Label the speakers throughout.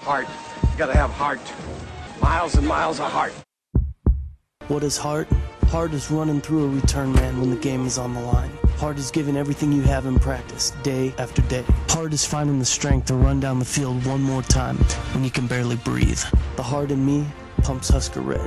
Speaker 1: Heart. You gotta have heart. Miles and miles of heart.
Speaker 2: What is heart? Heart is running through a return man when the game is on the line. Heart is giving everything you have in practice, day after day. Heart is finding the strength to run down the field one more time when you can barely breathe. The heart in me pumps Husker Red.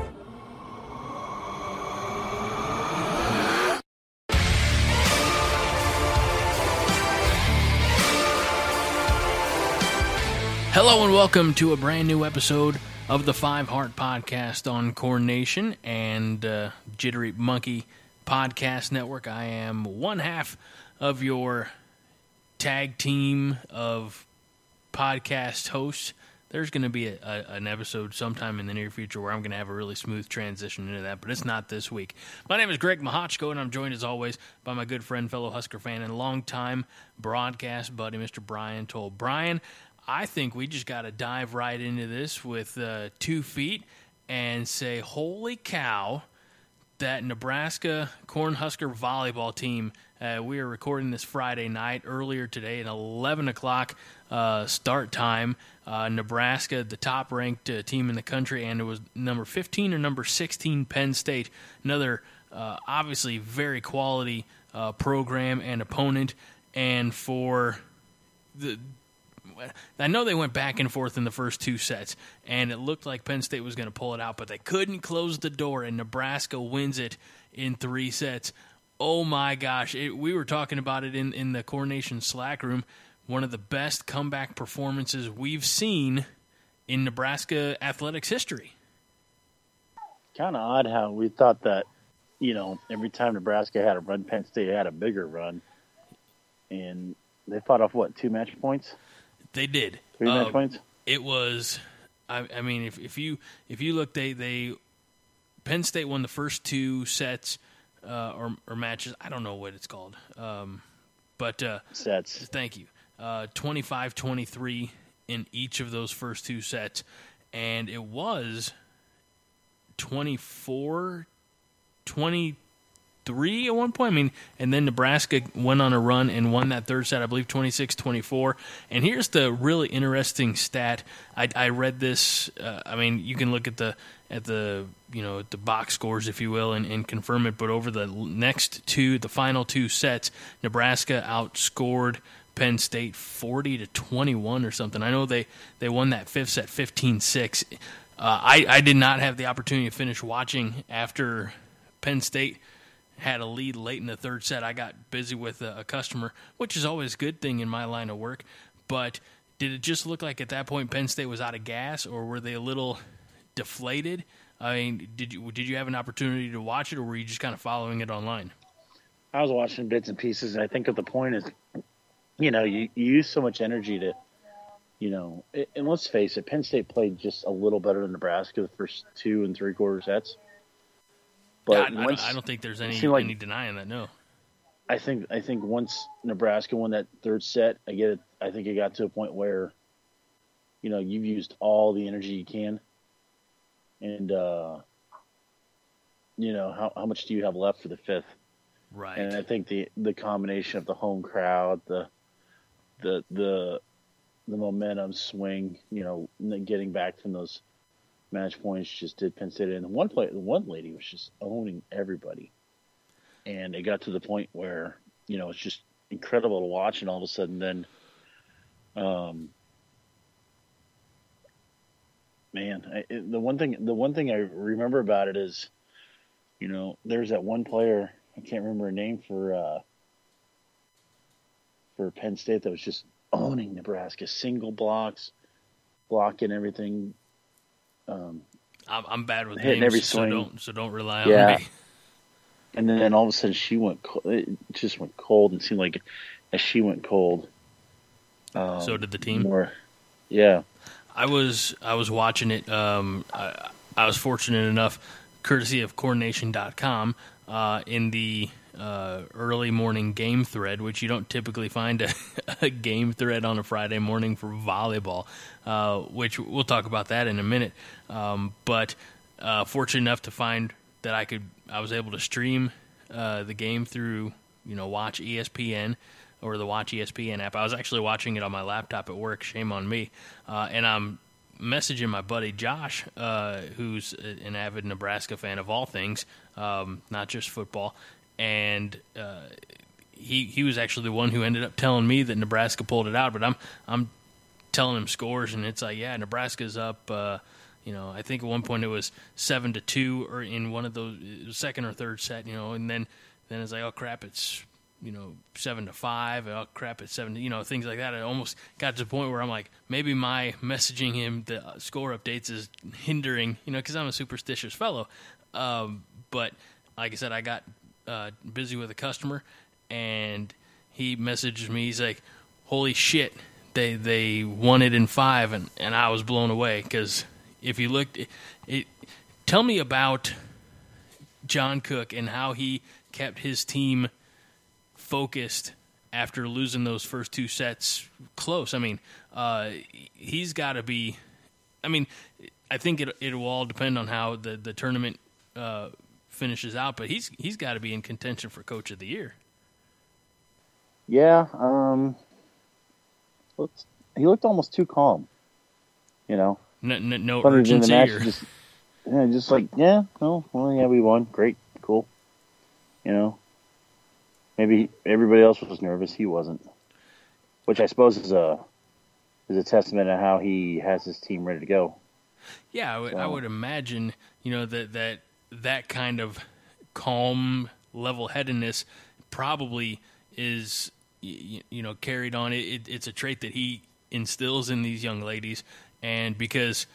Speaker 3: Hello and welcome to a brand new episode of the Five Heart Podcast on Corn Nation and Jittery Monkey Podcast Network. I am one half of your tag team of podcast hosts. There's going to be an episode sometime in the near future where I'm going to have a really smooth transition into that, but it's not this week. My name is Greg Mahochko, and I'm joined as always by my good friend, fellow Husker fan, and longtime broadcast buddy, Mr. Brian Toll. Brian, I think we just got to dive right into this with 2 feet and say, holy cow, that Nebraska Cornhusker volleyball team, we are recording this Friday night, earlier today at 11 o'clock start time. Nebraska, the top-ranked team in the country, and it was number 15 or number 16 Penn State, another obviously very quality program and opponent, and for the I know they went back and forth in the first 2 sets, and it looked like Penn State was going to pull it out, but they couldn't close the door, and Nebraska wins it in 3 sets. Oh, my gosh. We were talking about it in the Corn Nation Slack room. One of the best comeback performances we've seen in Nebraska athletics history.
Speaker 4: Kind of odd how we thought that, every time Nebraska had a run, Penn State had a bigger run. And they fought off, 2 match points?
Speaker 3: They did.
Speaker 4: 3 match points?
Speaker 3: It was, I mean, if you look, they Penn State won the first 2 sets or matches. I don't know what it's called, but
Speaker 4: sets.
Speaker 3: Thank you. 25-23 in each of those first 2 sets, and it was 24-23 at one point. I mean, and then Nebraska went on a run and won that 3rd set, I believe 26-24. And here's the really interesting stat. I read this. You can look at the box scores, if you will, and confirm it. But over the final 2 sets, Nebraska outscored Penn State 40-21 or something. I know they won that 5th set 15-6. I did not have the opportunity to finish watching after Penn State had a lead late in the 3rd set. I got busy with a customer, which is always a good thing in my line of work. But did it just look like at that point Penn State was out of gas, or were they a little deflated? I mean, did you have an opportunity to watch it, or were you just kind of following it online?
Speaker 4: I was watching bits and pieces, and I think the point is, you use so much energy to, and let's face it, Penn State played just a little better than Nebraska the first 2 and 3/4 sets. But
Speaker 3: I don't think there's any denying that. No,
Speaker 4: I think once Nebraska won that 3rd set, I think it got to a point where, you've used all the energy you can, and how much do you have left for the 5th?
Speaker 3: Right.
Speaker 4: And I think the combination of the home crowd, the momentum swing, getting back from those match points just did Penn State. And one lady was just owning everybody. And it got to the point where, it's just incredible to watch. And all of a sudden then, the one thing I remember about it is, there's that one player, I can't remember her name for Penn State, that was just owning Nebraska, single blocks, blocking everything.
Speaker 3: I'm bad with
Speaker 4: hitting
Speaker 3: names,
Speaker 4: every swing.
Speaker 3: So don't rely on me.
Speaker 4: And then all of a sudden she went cold. It just went cold, and it seemed like as she went cold,
Speaker 3: so did the team.
Speaker 4: Yeah.
Speaker 3: I was watching it. I was fortunate enough, courtesy of CornNation.com, in the early morning game thread, which you don't typically find a game thread on a Friday morning for volleyball, which we'll talk about that in a minute. But fortunate enough to find that I was able to stream the game through, Watch ESPN or the Watch ESPN app. I was actually watching it on my laptop at work. Shame on me. And I'm messaging my buddy Josh, who's an avid Nebraska fan of all things, not just football, and he was actually the one who ended up telling me that Nebraska pulled it out. But I'm telling him scores, and it's like, yeah, Nebraska's up. I think at one point it was 7-2, or in one of those second or third set, and then it's like, oh crap, it's 7-5, oh crap, it's 7, things like that. I almost got to the point where I'm like, maybe my messaging him the score updates is hindering, because I'm a superstitious fellow. But like I said, I got busy with a customer, and he messaged me. He's like, holy shit, they won it in 5, and I was blown away, because if you looked, tell me about John Cook and how he kept his team focused after losing those first 2 sets close. I mean, he's got to be. I mean, I think it will all depend on how the tournament finishes out, but he's got to be in contention for Coach of the Year.
Speaker 4: Yeah, he looked almost too calm.
Speaker 3: No urgency.
Speaker 4: Just like, we won. Great, cool. Maybe everybody else was nervous. He wasn't, which I suppose is a testament to how he has his team ready to go.
Speaker 3: Yeah, I would imagine, that kind of calm, level-headedness probably is, carried on. It's a trait that he instills in these young ladies, and because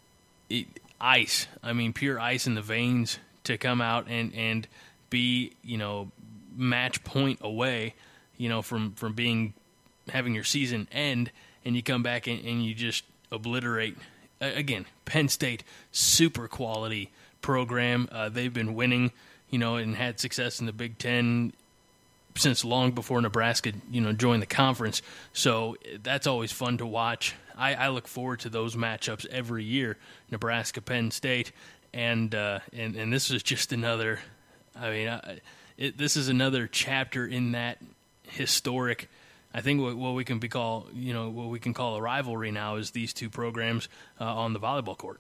Speaker 3: pure ice in the veins to come out and be, match point away, from having your season end, and you come back and you just obliterate. Again, Penn State, super quality program. They've been winning, and had success in the Big Ten since long before Nebraska, joined the conference. So that's always fun to watch. I look forward to those matchups every year, Nebraska, Penn State, and this is just another. This is another chapter in that historic. I think what we can call a rivalry now is these two programs on the volleyball court.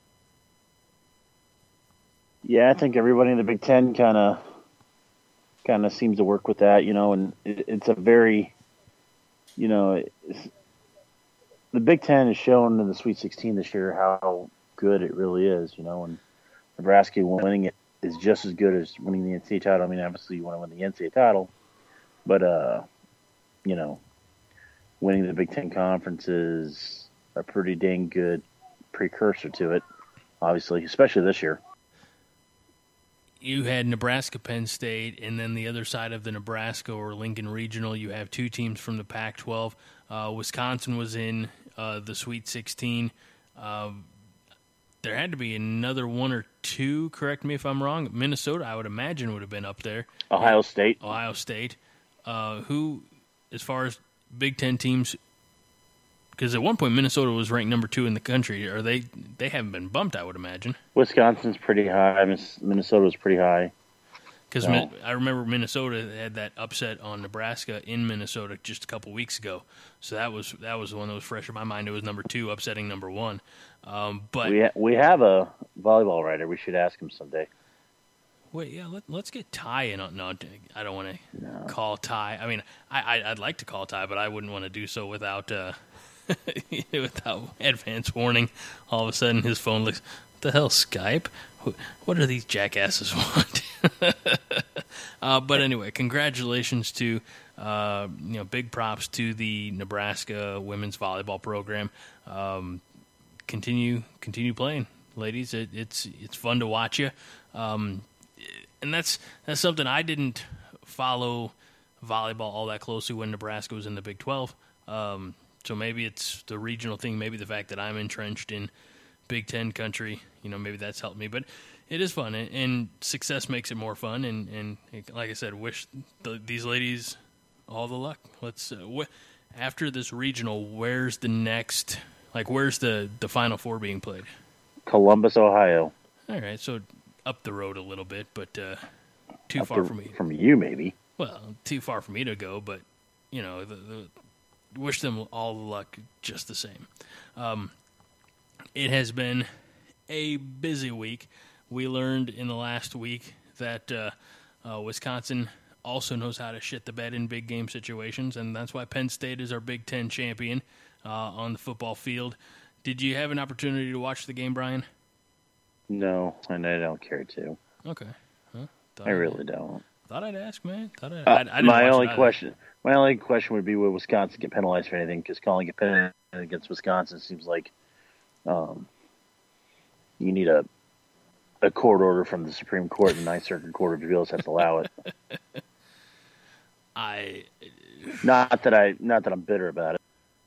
Speaker 4: Yeah, I think everybody in the Big Ten kind of seems to work with that, and it's a very, the Big Ten has shown in the Sweet 16 this year how good it really is, and Nebraska winning it is just as good as winning the NCAA title. I mean, obviously you want to win the NCAA title, but, winning the Big Ten Conference is a pretty dang good precursor to it, obviously, especially this year.
Speaker 3: You had Nebraska, Penn State, and then the other side of the Nebraska or Lincoln Regional, you have two teams from the Pac-12. Wisconsin was in the Sweet 16. There had to be another one or two, correct me if I'm wrong. Minnesota, I would imagine, would have been up there.
Speaker 4: Ohio State.
Speaker 3: Who, as far as Big Ten teams, because at one point Minnesota was ranked number 2 in the country. They haven't been bumped, I would imagine.
Speaker 4: Wisconsin's pretty high. Minnesota was pretty high.
Speaker 3: Because I remember Minnesota had that upset on Nebraska in Minnesota just a couple weeks ago. So that was the one that was fresh in my mind. It was number 2 upsetting number 1. But
Speaker 4: we have a volleyball writer. We should ask him someday.
Speaker 3: Wait, yeah, let's get Ty in. No, I don't want to call Ty. I mean, I'd like to call Ty, but I wouldn't want to do so without without advance warning. All of a sudden, his phone looks, what the hell, Skype? What do these jackasses want? But anyway, congratulations to, big props to the Nebraska women's volleyball program. Continue playing, ladies. It's fun to watch you. And that's something I didn't follow volleyball all that closely when Nebraska was in the Big 12. So maybe it's the regional thing, maybe the fact that I'm entrenched in Big Ten country, maybe that's helped me. But it is fun, and success makes it more fun. And like I said, wish these ladies all the luck. Let's after this regional, where's the next? Where's the Final Four being played?
Speaker 4: Columbus, Ohio.
Speaker 3: All right, so up the road a little bit, but too far for me.
Speaker 4: From you, maybe.
Speaker 3: Well, too far for me to go, but wish them all the luck just the same. It has been a busy week. We learned in the last week that Wisconsin also knows how to shit the bed in big game situations, and that's why Penn State is our Big Ten champion on the football field. Did you have an opportunity to watch the game, Brian?
Speaker 4: No, and I don't care to.
Speaker 3: Okay. Huh?
Speaker 4: I really don't.
Speaker 3: Thought I'd ask, man. I didn't
Speaker 4: my
Speaker 3: watch
Speaker 4: only question would be, will Wisconsin get penalized for anything? Because calling it penalty against Wisconsin seems like you need a court order from the Supreme Court, and the Ninth Circuit Court of Appeals has to allow it. Not that I'm bitter about it.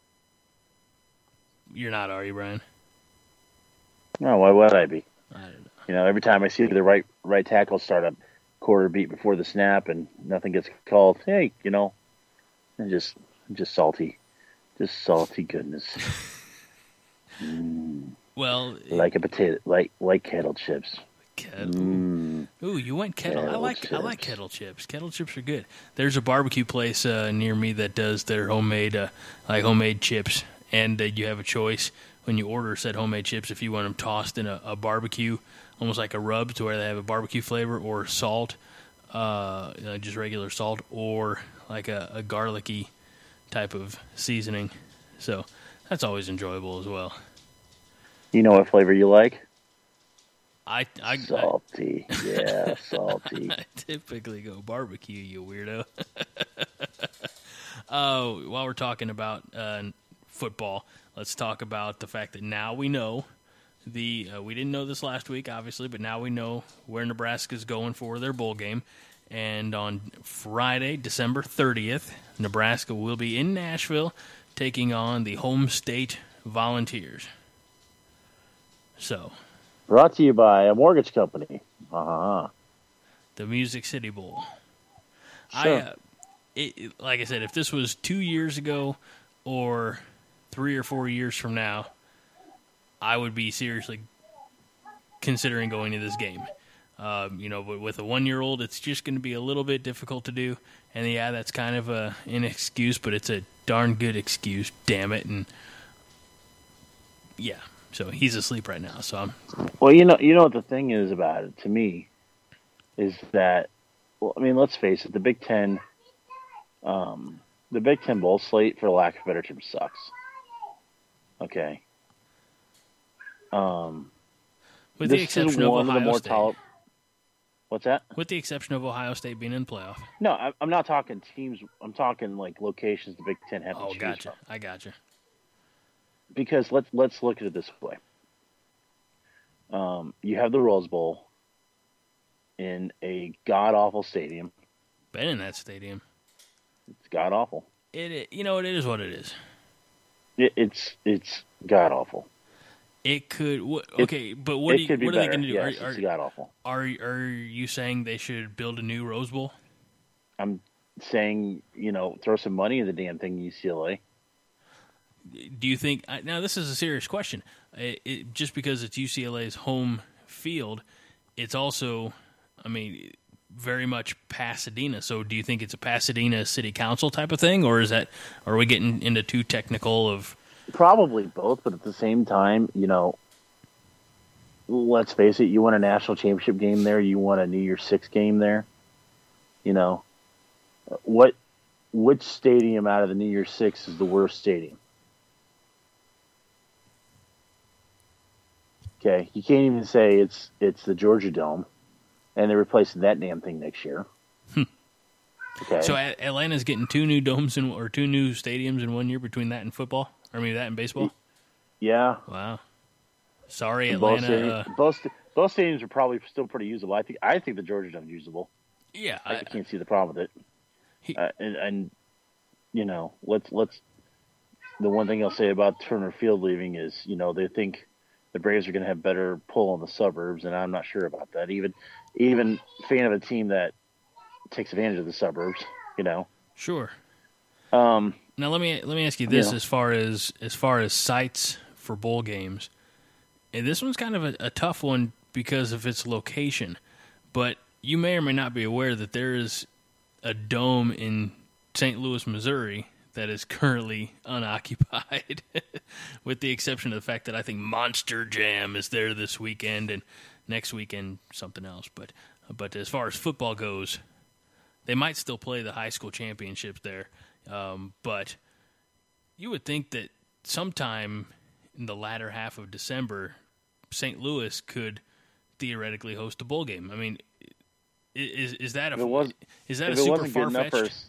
Speaker 3: You're not, are you, Brian?
Speaker 4: No, why would I be?
Speaker 3: I don't know.
Speaker 4: You know, every time I see the right tackle start a quarter beat before the snap and nothing gets called, hey, you know, I'm just salty. Just salty goodness.
Speaker 3: Well,
Speaker 4: like a potato, like kettle chips.
Speaker 3: Kettle. Ooh, you went kettle. I like kettle chips. Kettle chips are good. There's a barbecue place near me that does their homemade chips, and you have a choice when you order said homemade chips if you want them tossed in a barbecue, almost like a rub to where they have a barbecue flavor, or salt, just regular salt, or like a garlicky type of seasoning. So that's always enjoyable as well.
Speaker 4: You know what flavor you like?
Speaker 3: Salty.
Speaker 4: Yeah, salty.
Speaker 3: I typically go barbecue, you weirdo. Oh, while we're talking about football, let's talk about the fact that now we know we didn't know this last week, obviously, but now we know where Nebraska's going for their bowl game. And on Friday, December 30th, Nebraska will be in Nashville taking on the home state Volunteers. So,
Speaker 4: brought to you by a mortgage company. The
Speaker 3: Music City Bowl.
Speaker 4: Sure.
Speaker 3: Like I said, if this was 2 years ago or 3 or 4 years from now, I would be seriously considering going to this game. But with a 1-year-old, it's just going to be a little bit difficult to do. And yeah, that's kind of an excuse, but it's a darn good excuse. Damn it! And yeah, so he's asleep right now. So
Speaker 4: well, you know what the thing is about it to me is that, well, I mean, let's face it, the Big Ten bowl slate, for lack of a better term, sucks. Okay.
Speaker 3: With the exception of Ohio State.
Speaker 4: What's that?
Speaker 3: With the exception of Ohio State being in playoff.
Speaker 4: No, I'm not talking teams. I'm talking like locations the Big Ten have to choose
Speaker 3: gotcha.
Speaker 4: from.
Speaker 3: I gotcha.
Speaker 4: Because let's look at it this way. You have the Rose Bowl in a god-awful stadium.
Speaker 3: Been in that stadium.
Speaker 4: It's god-awful.
Speaker 3: It is what it is.
Speaker 4: It's god-awful.
Speaker 3: It could okay, but what are they going to do?
Speaker 4: Yes, it's god-awful.
Speaker 3: Are you saying they should build a new Rose Bowl?
Speaker 4: I'm saying, throw some money in the damn thing, UCLA.
Speaker 3: Do you think now this is a serious question? Just because it's UCLA's home field, it's also, very much Pasadena. So do you think it's a Pasadena City Council type of thing, or are we getting into too technical of?
Speaker 4: Probably both, but at the same time, let's face it, you won a national championship game there, you won a New Year's Six game there. Which stadium out of the New Year's Six is the worst stadium? Okay, you can't even say it's the Georgia Dome, and they're replacing that damn thing next year. Okay.
Speaker 3: So Atlanta's getting 2 new domes or 2 new stadiums in 1 year between that and football? Or maybe that and baseball?
Speaker 4: Yeah.
Speaker 3: Wow. Sorry,
Speaker 4: and
Speaker 3: Atlanta.
Speaker 4: Both stadiums are probably still pretty usable. I think the Georgia Dome's usable.
Speaker 3: Yeah.
Speaker 4: I can't see the problem with it. Let's. The one thing I'll say about Turner Field leaving is, they think the Braves are going to have better pull in the suburbs, and I'm not sure about that. Even fan of a team that takes advantage of the suburbs,
Speaker 3: Sure. Now let me ask you this: as far as sites for bowl games, and this one's kind of a tough one because of its location, but you may or may not be aware that there is a dome in St. Louis, Missouri that is currently unoccupied, with the exception of the fact that I think Monster Jam is there this weekend and next weekend something else. But as far as football goes, they might still play the high school championships there. But you would think that sometime in the latter half of December, St. Louis could theoretically host a bowl game. I mean, is that super far-fetched?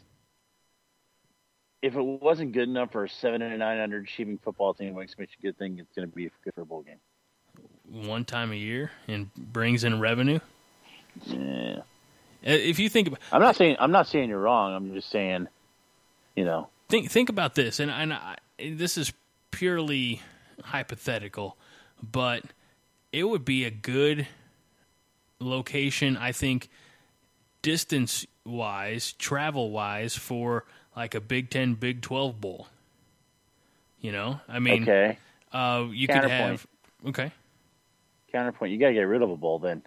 Speaker 4: If it wasn't good enough for a 7 and 9 underachieving football team, which makes a good thing, it's going to be good for a bowl game.
Speaker 3: One time a year and brings in revenue.
Speaker 4: Yeah.
Speaker 3: If you think about,
Speaker 4: I'm not saying you're wrong. I'm just saying,
Speaker 3: think about this, and this is purely hypothetical, but it would be a good location, I think, distance-wise, travel-wise, for like a Big 10, Big 12 bowl. I mean,
Speaker 4: okay.
Speaker 3: You could have
Speaker 4: counterpoint. You got to get rid of a bowl then.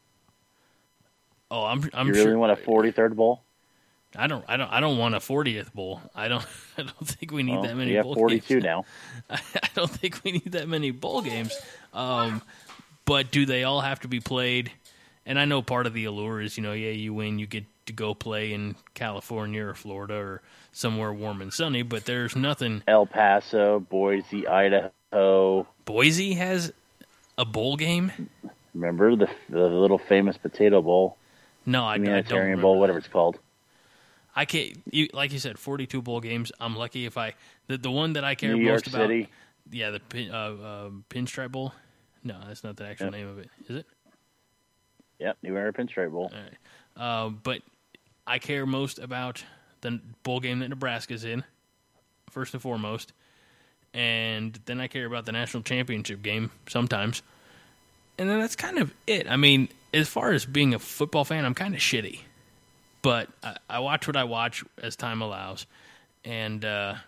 Speaker 3: Oh, I'm
Speaker 4: you
Speaker 3: sure.
Speaker 4: really want a 43rd bowl?
Speaker 3: I don't want a 40th bowl. I don't think we need that many.
Speaker 4: You have
Speaker 3: bowl
Speaker 4: 42
Speaker 3: games.
Speaker 4: now.
Speaker 3: I don't think we need that many bowl games. But do they all have to be played? And I know part of the allure is, you win, you get to go play in California or Florida or somewhere warm and sunny. But there's nothing.
Speaker 4: El Paso, Boise, Idaho.
Speaker 3: Boise has a bowl game.
Speaker 4: Remember the little famous Potato Bowl?
Speaker 3: No, I don't remember.
Speaker 4: Bowl, whatever it's called.
Speaker 3: I can't. Like you said, 42 bowl games. I'm lucky if the one that I care
Speaker 4: New
Speaker 3: most
Speaker 4: York
Speaker 3: about.
Speaker 4: City.
Speaker 3: Yeah, the Pinstripe Bowl. No, that's not the actual name of it. Is it?
Speaker 4: Yep, New Era Pinstripe Bowl.
Speaker 3: All right. But I care most about the bowl game that Nebraska's in, first and foremost, and then I care about the national championship game sometimes, and then that's kind of it. I mean, as far as being a football fan, I'm kind of shitty. But I watch what I watch as time allows. And, like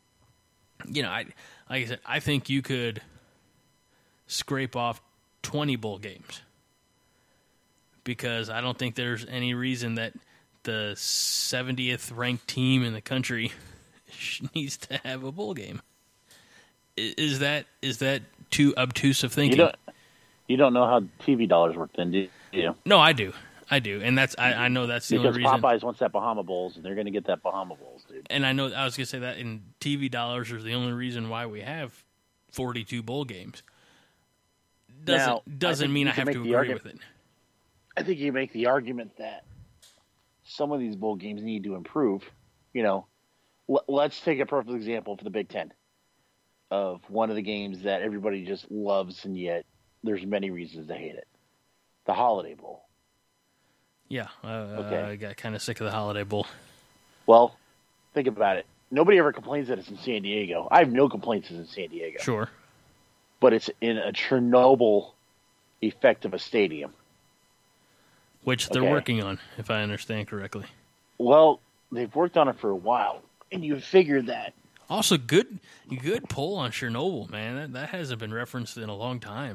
Speaker 3: I said, I think you could scrape off 20 bowl games. Because I don't think there's any reason that the 70th ranked team in the country needs to have a bowl game. Is that too obtuse of thinking?
Speaker 4: You don't know how TV dollars work then, do you?
Speaker 3: No, I do, and that's I know that's the only reason.
Speaker 4: Because Popeyes wants that Bahama Bowls, and they're going to get that Bahama Bowls, dude.
Speaker 3: And I know I was going to say that in TV dollars is the only reason why we have 42 bowl games. Doesn't mean I have to agree with it.
Speaker 4: I think you make the argument that some of these bowl games need to improve. Let's take a perfect example for the Big Ten of one of the games that everybody just loves, and yet there's many reasons to hate it. The Holiday Bowl.
Speaker 3: Yeah, I got kind of sick of the Holiday Bowl.
Speaker 4: Well, think about it. Nobody ever complains that it's in San Diego. I have no complaints it's in San Diego.
Speaker 3: Sure.
Speaker 4: But it's in a Chernobyl effect of a stadium.
Speaker 3: Which they're working on, if I understand correctly.
Speaker 4: Well, they've worked on it for a while, and you figure that.
Speaker 3: Also, good poll on Chernobyl, man. That hasn't been referenced in a long time.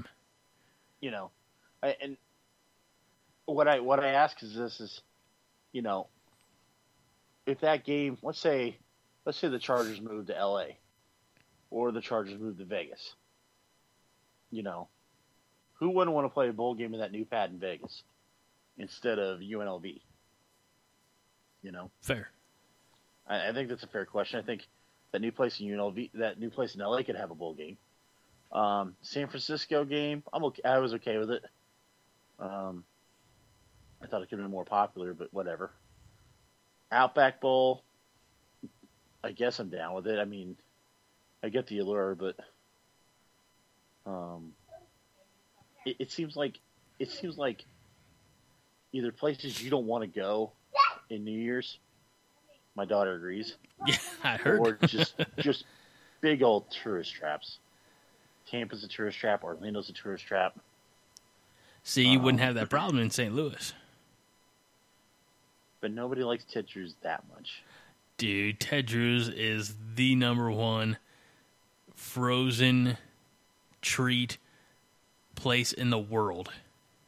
Speaker 4: And what I ask is this: if that game, let's say the Chargers moved to L.A. or the Chargers moved to Vegas, who wouldn't want to play a bowl game in that new pad in Vegas instead of UNLV?
Speaker 3: Fair.
Speaker 4: I think that's a fair question. I think that new place in UNLV, that new place in LA could have a bowl game. San Francisco game, I was okay with it. I thought it could have been more popular, but whatever. Outback Bowl, I guess I'm down with it. I mean, I get the allure, but it seems like either places you don't want to go in New Year's. My daughter agrees.
Speaker 3: Yeah, I heard.
Speaker 4: Or just big old tourist traps. Tampa's a tourist trap. Orlando's a tourist trap.
Speaker 3: See, you wouldn't have that problem in St. Louis.
Speaker 4: But nobody likes Ted Drewes that much.
Speaker 3: Dude, Ted Drewes is the number one frozen treat place in the world.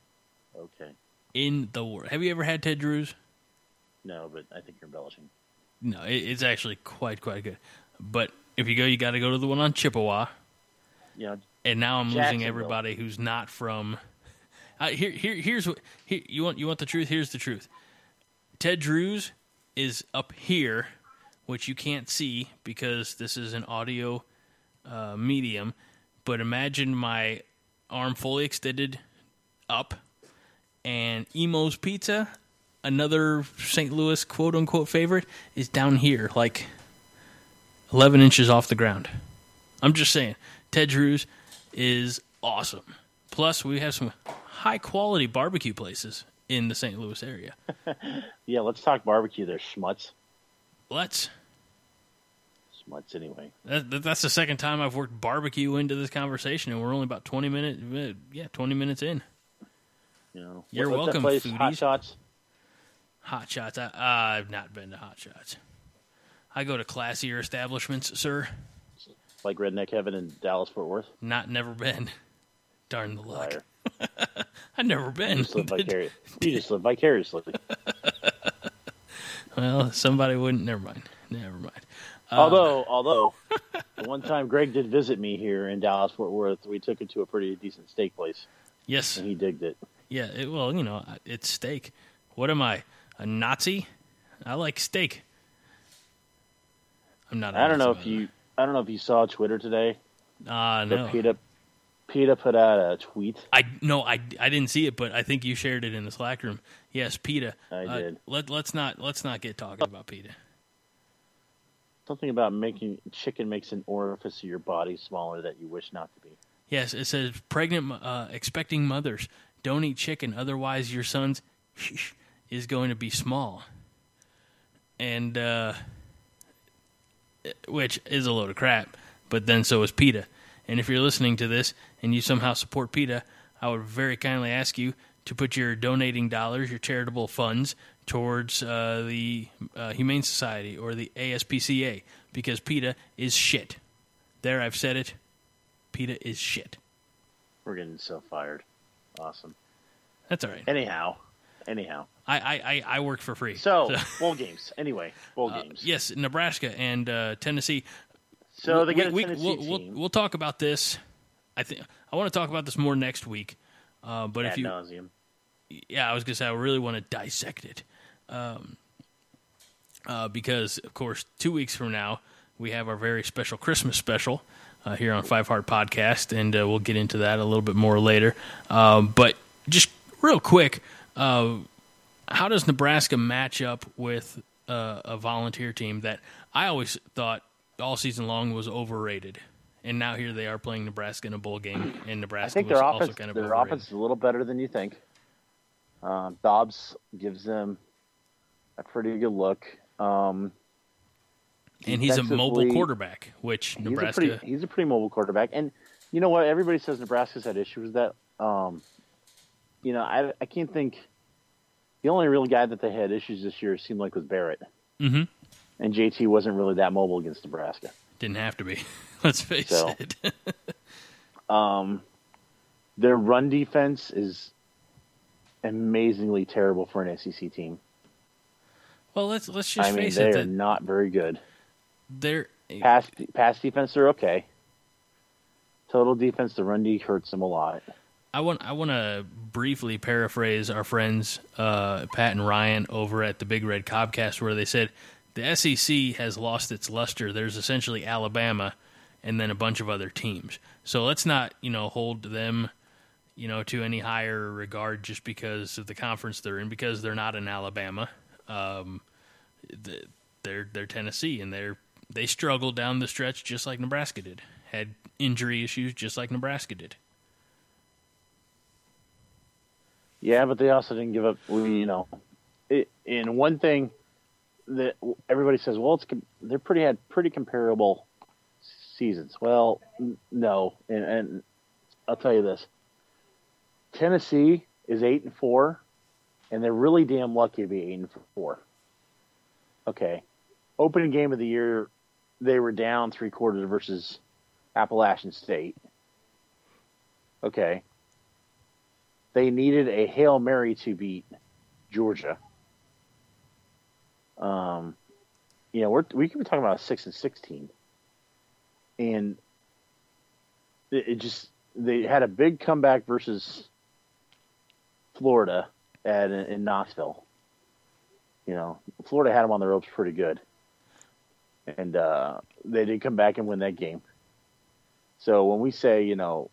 Speaker 4: Okay.
Speaker 3: In the world. Have you ever had Ted Drewes?
Speaker 4: No, but I think you're embellishing.
Speaker 3: No, it's actually quite good. But if you go, you got to go to the one on Chippewa.
Speaker 4: Yeah.
Speaker 3: And now I'm losing
Speaker 4: Jacksonville.
Speaker 3: everybody who's not from. Here's what you want the truth. Here's the truth. Ted Drew's is up here, which you can't see because this is an audio medium. But imagine my arm fully extended up, and Emo's Pizza, another St. Louis quote-unquote favorite, is down here, like 11 inches off the ground. I'm just saying, Ted Drew's is awesome. Plus, we have some high-quality barbecue places in the St. Louis area.
Speaker 4: Yeah, let's talk barbecue there, schmutz.
Speaker 3: Let's.
Speaker 4: Schmutz, anyway.
Speaker 3: That's the second time I've worked barbecue into this conversation, and we're only about 20 minutes in.
Speaker 4: You know,
Speaker 3: You're
Speaker 4: what's
Speaker 3: welcome,
Speaker 4: that place?
Speaker 3: foodies.
Speaker 4: Hot Shots?
Speaker 3: Hot Shots. I've not been to Hot Shots. I go to classier establishments, sir.
Speaker 4: Like Redneck Heaven in Dallas-Fort Worth?
Speaker 3: Never been. Darn the luck.
Speaker 4: Liar.
Speaker 3: I've never been.
Speaker 4: You just live vicariously.
Speaker 3: Well, somebody wouldn't. Never mind.
Speaker 4: Although, the one time Greg did visit me here in Dallas-Fort Worth, we took him to a pretty decent steak place.
Speaker 3: Yes.
Speaker 4: And he digged it.
Speaker 3: Yeah, it's steak. What am I, a Nazi? I like steak. I'm not.
Speaker 4: I don't know if you saw Twitter today.
Speaker 3: No.
Speaker 4: PETA put out a tweet.
Speaker 3: I didn't see it, but I think you shared it in the Slack room. Yes, PETA.
Speaker 4: I did.
Speaker 3: Let's not get talking about PETA.
Speaker 4: Something about chicken makes an orifice of your body smaller that you wish not to be.
Speaker 3: Yes, it says pregnant, expecting mothers, don't eat chicken, otherwise your son's is going to be small. And, which is a load of crap, but then so is PETA. And if you're listening to this and you somehow support PETA, I would very kindly ask you to put your donating dollars, your charitable funds, towards the Humane Society or the ASPCA, because PETA is shit. There, I've said it. PETA is shit.
Speaker 4: We're getting so fired. Awesome.
Speaker 3: That's all right.
Speaker 4: Anyhow.
Speaker 3: I work for free.
Speaker 4: So bowl games. Anyway, bowl games.
Speaker 3: Yes, Nebraska and Tennessee.
Speaker 4: So they get a Tennessee team.
Speaker 3: We'll talk about this. I want to talk about this more next week. But
Speaker 4: Ad nauseum.
Speaker 3: Yeah, I was going to say I really want to dissect it. Because, of course, 2 weeks from now, we have our very special Christmas special here on Five Heart Podcast, and we'll get into that a little bit more later. But just real quick, how does Nebraska match up with a volunteer team that I always thought all season long was overrated? And now here they are playing Nebraska in a bowl game, and Nebraska
Speaker 4: I think
Speaker 3: was
Speaker 4: their
Speaker 3: also
Speaker 4: offense,
Speaker 3: kind of
Speaker 4: their
Speaker 3: overrated.
Speaker 4: offense is a little better than you think. Dobbs gives them a pretty good look.
Speaker 3: And he's a mobile quarterback, which Nebraska...
Speaker 4: He's a pretty mobile quarterback. And you know what? Everybody says Nebraska's had issues with that. I can't think... The only real guy that they had issues this year seemed like was Barrett.
Speaker 3: Mm-hmm.
Speaker 4: And JT wasn't really that mobile against Nebraska.
Speaker 3: Didn't have to be. Let's face it.
Speaker 4: Their run defense is amazingly terrible for an SEC team.
Speaker 3: Well, let's just face
Speaker 4: they
Speaker 3: it.
Speaker 4: are not very good.
Speaker 3: They're
Speaker 4: pass defense, they're okay. Total defense, the run D hurts them a lot.
Speaker 3: I want to briefly paraphrase our friends Pat and Ryan over at the Big Red Cobcast, where they said the SEC has lost its luster. There's essentially Alabama and then a bunch of other teams. So let's not hold them to any higher regard just because of the conference they're in, because they're not in Alabama. They're Tennessee, and they struggled down the stretch just like Nebraska did. Had injury issues just like Nebraska did.
Speaker 4: Yeah, but they also didn't give up. And one thing that everybody says, well, had pretty comparable seasons. Well, no, and I'll tell you this: Tennessee is 8-4, and they're really damn lucky to be 8-4. Okay, opening game of the year, they were down 3/4 versus Appalachian State. Okay. They needed a Hail Mary to beat Georgia. we could be talking about a 6-6 team, and they had a big comeback versus Florida in Knoxville. Florida had them on the ropes pretty good, and they did come back and win that game. So when we say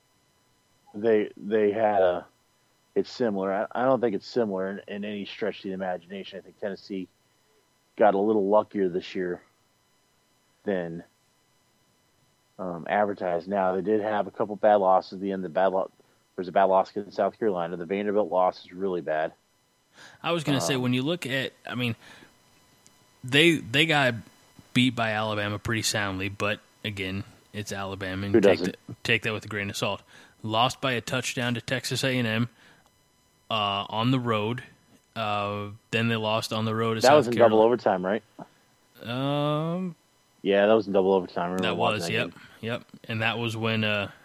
Speaker 4: they had it's similar. I don't think it's similar in any stretch of the imagination. I think Tennessee got a little luckier this year than advertised. Now, they did have a couple bad losses at the end. There's a bad loss against South Carolina. The Vanderbilt loss is really bad.
Speaker 3: I was going to say, when you look at, they got beat by Alabama pretty soundly, but again, it's Alabama, and take that with a grain of salt. Lost by a touchdown to Texas A&M on the road. Then they lost on the road to South Carolina. That was in
Speaker 4: double overtime, right? Yeah, that was in double overtime.
Speaker 3: That was, yep. And that was when,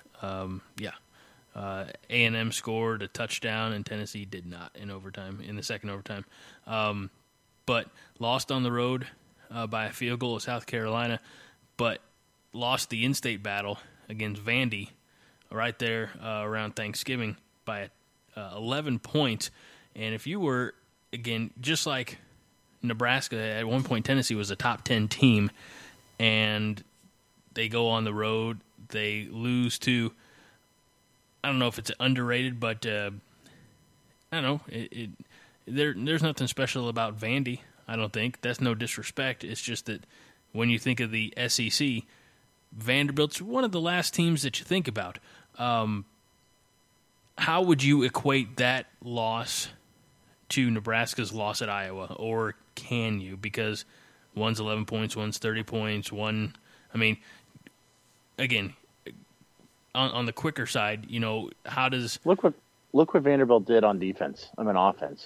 Speaker 3: A&M scored a touchdown and Tennessee did not in the second overtime. But lost on the road by a field goal to South Carolina, but lost the in-state battle against Vandy right there around Thanksgiving by 11 points. And if you were, again, just like Nebraska, at one point Tennessee was a top 10 team, and they go on the road, they lose to, I don't know if it's underrated, but I don't know. There's nothing special about Vandy, I don't think. That's no disrespect. It's just that when you think of the SEC, Vanderbilt's one of the last teams that you think about. How would you equate that loss to Nebraska's loss at Iowa, or can you? Because one's 11 points, one's 30 points, again, on the quicker side, how does...
Speaker 4: Look what Vanderbilt did on offense.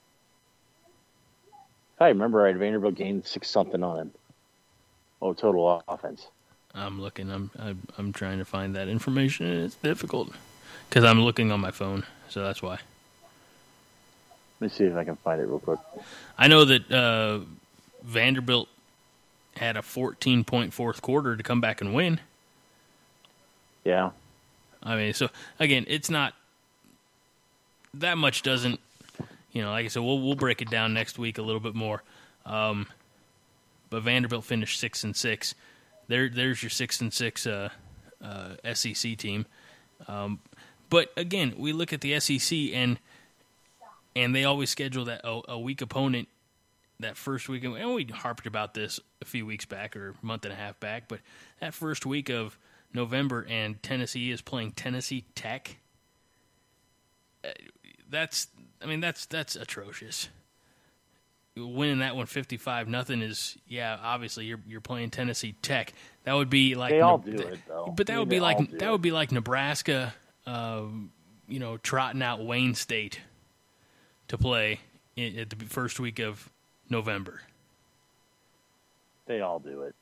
Speaker 4: If I remember right, Vanderbilt gained 6-something on him. Total offense.
Speaker 3: I'm looking. I'm trying to find that information, and it's difficult because I'm looking on my phone, so that's why.
Speaker 4: Let me see if I can find it real quick.
Speaker 3: I know that Vanderbilt had a 14-point fourth quarter to come back and win.
Speaker 4: Yeah.
Speaker 3: So again, it's not that much. Doesn't like I said, we'll break it down next week a little bit more. But Vanderbilt finished 6-6. There's your 6-6 SEC team. But again, we look at the SEC and they always schedule that a weak opponent that first week. And we harped about this a few weeks back or a month and a half back. But that first week of November and Tennessee is playing Tennessee Tech. That's atrocious. Winning that one 55-0 is, obviously you're playing Tennessee Tech. That would be like
Speaker 4: they all do it though.
Speaker 3: But that would be like Nebraska, trotting out Wayne State to play at the first week of November.
Speaker 4: They all do it.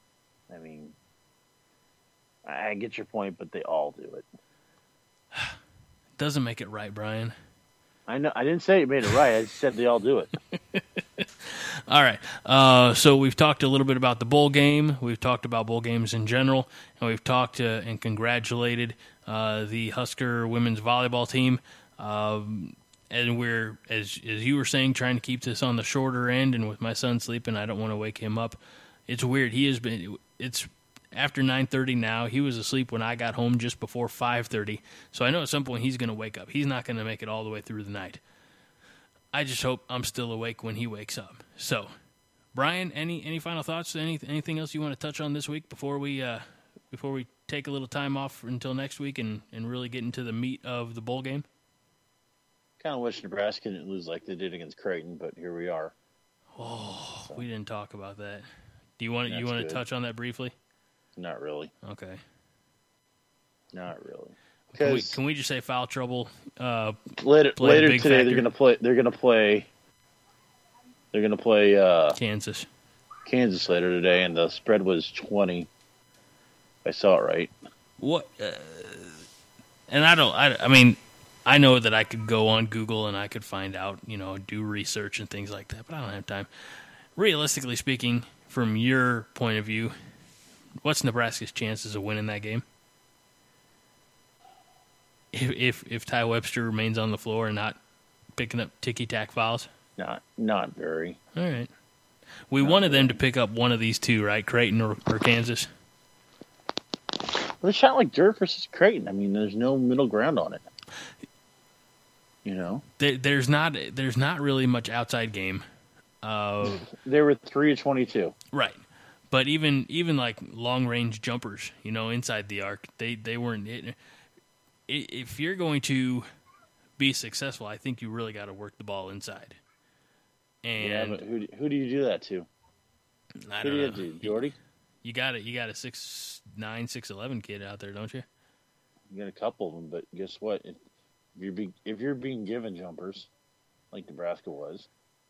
Speaker 4: I get your point, but they all do it.
Speaker 3: Doesn't make it right, Brian.
Speaker 4: I know. I didn't say you made it right. I just said they all do it.
Speaker 3: All right. So we've talked a little bit about the bowl game. We've talked about bowl games in general, and we've talked and congratulated the Husker women's volleyball team. And we're, as you were saying, trying to keep this on the shorter end. And with my son sleeping, I don't want to wake him up. It's weird. It's after 9:30 now. He was asleep when I got home just before 5:30. So I know at some point he's going to wake up. He's not going to make it all the way through the night. I just hope I'm still awake when he wakes up. So, Brian, any final thoughts? Anything else you want to touch on this week before we take a little time off until next week and really get into the meat of the bowl game?
Speaker 4: Kind of wish Nebraska didn't lose like they did against Creighton, but here we are.
Speaker 3: We didn't talk about that. Do you want to touch on that briefly?
Speaker 4: Not really.
Speaker 3: Okay.
Speaker 4: Not really.
Speaker 3: Can we just say foul trouble?
Speaker 4: Later today, factor? They're gonna play
Speaker 3: Kansas
Speaker 4: later today, and the spread was 20. If I saw it right.
Speaker 3: What? And I know that I could go on Google and I could find out, do research and things like that, but I don't have time. Realistically speaking, from your point of view, what's Nebraska's chances of winning that game? If Ty Webster remains on the floor and not picking up ticky-tack fouls?
Speaker 4: Not very.
Speaker 3: All right. We wanted them to pick up one of these two, right? Creighton or Kansas?
Speaker 4: Well, they shot like dirt versus Creighton. I mean, there's no middle ground on it. You know?
Speaker 3: There's not really much outside game.
Speaker 4: They were 3 of 22.
Speaker 3: Right. But even like long-range jumpers, inside the arc, they weren't hitting. If you're going to be successful, I think you really got to work the ball inside. And
Speaker 4: but who do you do that to?
Speaker 3: I don't know.
Speaker 4: Who do you do? Jordy?
Speaker 3: You got a 6'9", 6'11" kid out there, don't you?
Speaker 4: You got a couple of them, but guess what? If you're being given jumpers, like Nebraska was,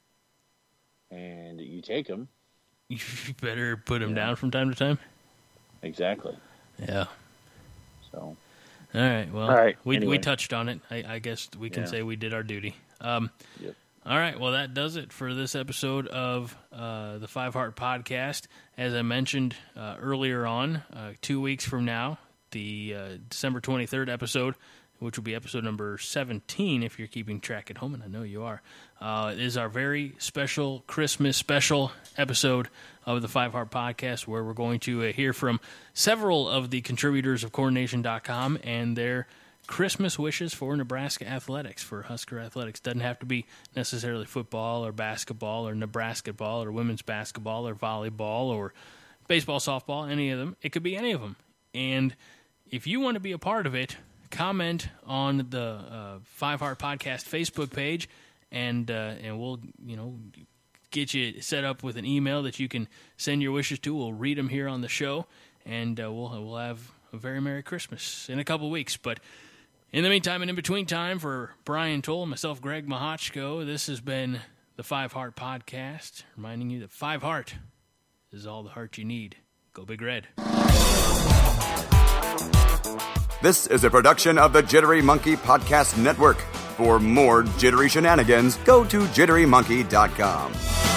Speaker 4: and you take them,
Speaker 3: you better put them down from time to time.
Speaker 4: Exactly.
Speaker 3: Yeah.
Speaker 4: So.
Speaker 3: All right. Well,
Speaker 4: anyway.
Speaker 3: we touched on it. I guess we can say we did our duty.
Speaker 4: Yep.
Speaker 3: All right. Well, that does it for this episode of the Five Heart Podcast. As I mentioned earlier on, 2 weeks from now, the December 23rd episode, which will be episode number 17 if you're keeping track at home, and I know you are, is our very special Christmas special episode of the Five Heart Podcast, where we're going to hear from several of the contributors of CornNation.com and their Christmas wishes for Nebraska athletics, for Husker athletics. Doesn't have to be necessarily football or basketball or Nebraska ball or women's basketball or volleyball or baseball, softball, any of them. It could be any of them. And if you want to be a part of it, comment on the Five Heart Podcast Facebook page, and we'll get you set up with an email that you can send your wishes to. We'll read them here on the show, and we'll have a very Merry Christmas in a couple weeks. But in the meantime and in between time, for Brian Toll and myself, Greg Mahochko, this has been the Five Heart Podcast, reminding you that Five Heart is all the heart you need. Go Big Red.
Speaker 5: This is a production of the Jittery Monkey Podcast Network. For more jittery shenanigans, go to jitterymonkey.com.